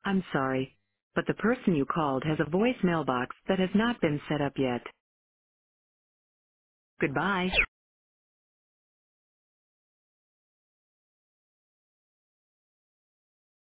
I'm sorry, but the person you called has a voice mailbox that has not been set up yet. Goodbye.